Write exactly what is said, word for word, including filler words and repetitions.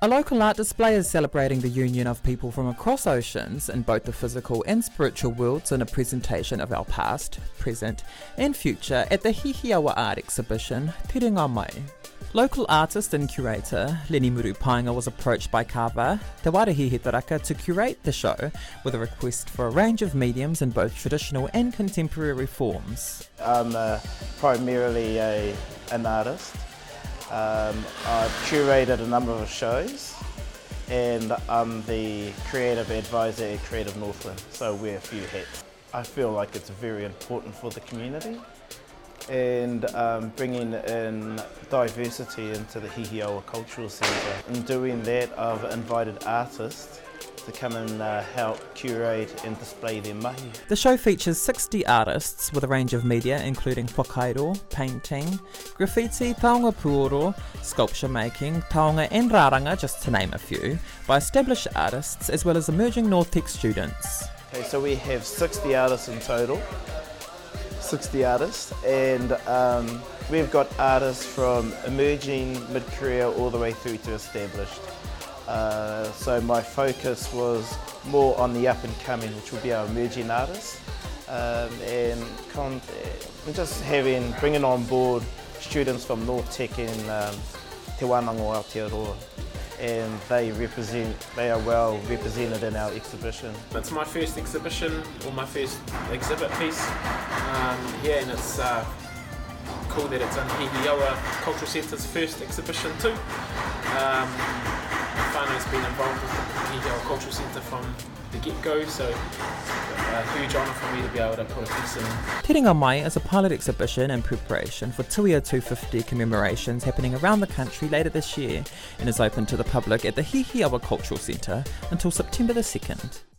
A local art display is celebrating the union of people from across oceans in both the physical and spiritual worlds in a presentation of our past, present and future at the Hihiawa Art Exhibition, Te Ringa Mai. Local artist and curator Leni Muru Painga was approached by Kava, Te Wārahi he Taraka, to curate the show with a request for a range of mediums in both traditional and contemporary forms. I'm uh, primarily a, an artist. Um, I've curated a number of shows and I'm the creative advisor at Creative Northland, so I wear a few hats. I feel like it's very important for the community and um, bringing in diversity into the Hihiawa Cultural Centre. In doing that, I've invited artists to come and uh, help curate and display their mahi. The show features sixty artists with a range of media including whakairo, painting, graffiti, taonga puoro, sculpture making, taonga and raranga, just to name a few, by established artists as well as emerging North Tech students. Okay, so we have sixty artists in total, sixty artists, and um, we've got artists from emerging, mid-career all the way through to established. Uh, so my focus was more on the up and coming, which will be our emerging artists, um, and con just having, bringing on board students from North Tech and um, Te Wānanga Aotearoa, and they represent, they are well represented in our exhibition. It's my first exhibition, or my first exhibit piece um, here, and it's uh, cool that it's in Hihiawa Cultural Centre's first exhibition too. Um, Whānau's been involved with the Hihiawa Cultural Centre from the get-go, so it's a huge honour for me to be able to put a piece in. Te Ringa Mai is a pilot exhibition in preparation for Tuia two fifty commemorations happening around the country later this year and is open to the public at the Hihiawa Cultural Centre until September the second.